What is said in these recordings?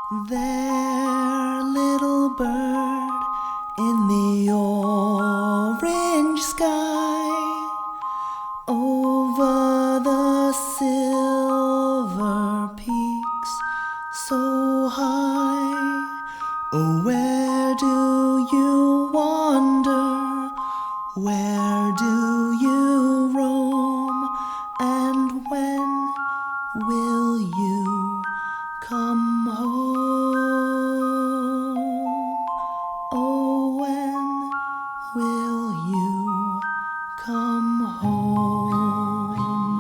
There, little bird, in the orange sky, over the silver peaks so high. Oh, where do you wander? Where do you roam? And when will you come home? Oh, when will you come home?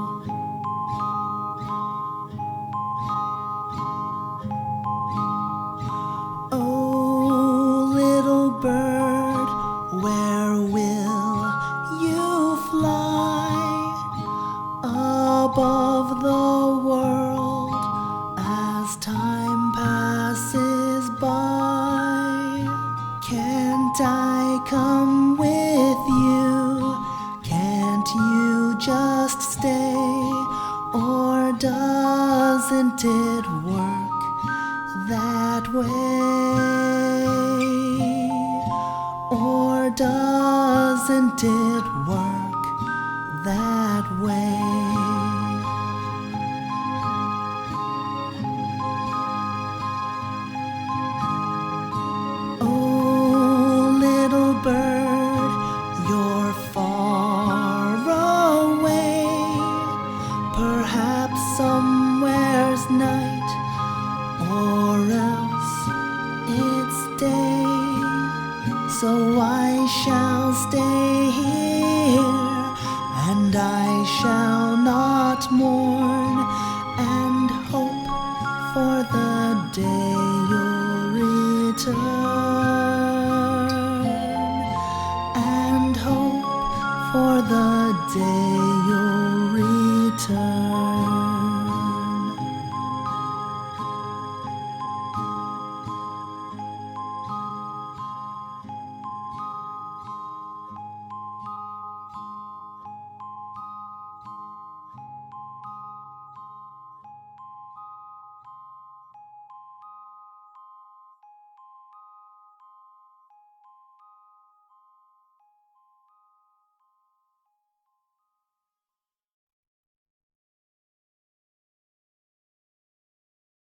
Oh, little bird, where will you fly? Above the world as time passes by. Can't I come with you? Can't you just stay? Or doesn't it work that way? Or doesn't it work that way? Oh, little bird, you're far away. Perhaps somewhere's night, or else it's day. So I shall stay here, and I shall not mourn.